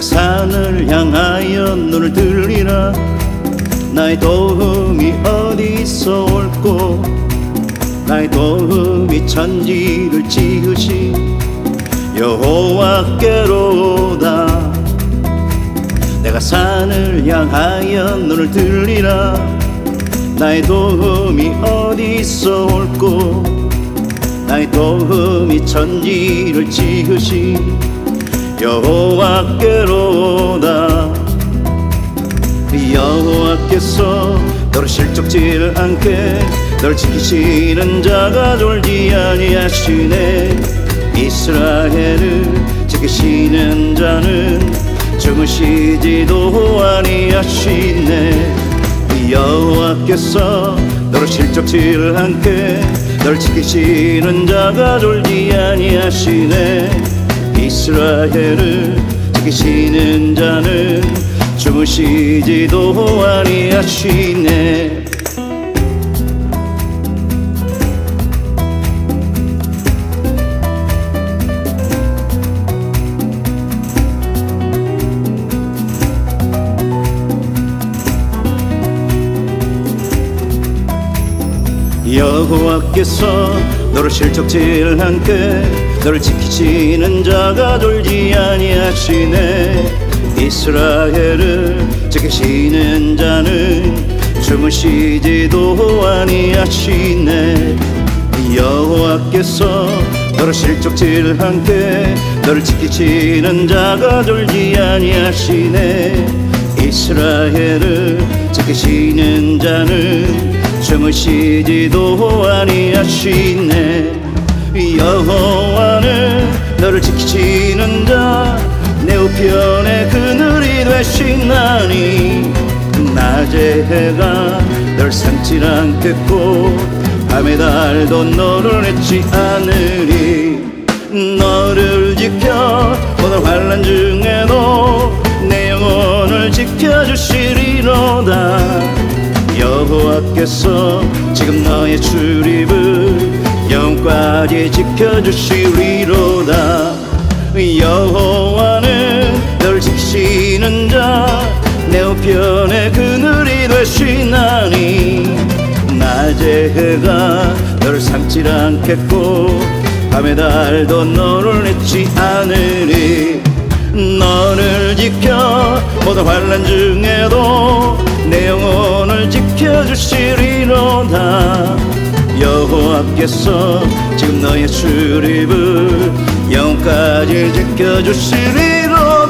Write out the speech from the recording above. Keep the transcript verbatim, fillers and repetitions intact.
산을 향하여 눈을 들리라. 나의 도움이 어디서 올꼬. 나의 도움이 천지를 지으신 여호와께로다. 내가 산을 향하여 눈을 들리라. 나의 도움이 어디서 올꼬. 나의 도움이 천지를 지으신 여호와께로다. 여호와께서 너를 실족질 않게 너를 지키시는 자가 졸지 아니하시네. 이스라엘을 지키시는 자는 주무시지도 아니하시네. 여호와께서 너를 실족질 않게 너를 지키시는 자가 졸지 아니하시네. 이스라엘을 지키시는 자는 주무시지도 아니하시네. 여호와께서 너를 실족질 않게 너를 지키시는 자가 졸지 아니하시네. 이스라엘을 지키시는 자는 주무시지도 아니하시네. 여호와께서 너를 실족질 않게 너를 지키시는 자가 졸지 아니하시네. 이스라엘을 지키시는 자는 주무시지도 아니하시네. 여호와는 너를 지키시는 자 내 우편에 그늘이 되시나니. 낮에 해가 널 삼지 않겠고 밤의 달도 너를 해치 않으리. 너를 지켜 모든 환난 중에도 내 영혼을 지켜주시리로다. 여호와께서 지금 너의 출입을 영까지 지켜주시리로다. 여호와는 너를 지키시는 자 내 우편에 그늘이 되시나니. 낮에 해가 너를 삼지 않겠고 밤의 달도 너를 해치 않으리. 너를 지켜 모든 환난 중에도 내 영혼을 지켜주시리로다. 여호와께서 지금 너의 출입을 영까지 지켜주시리로다.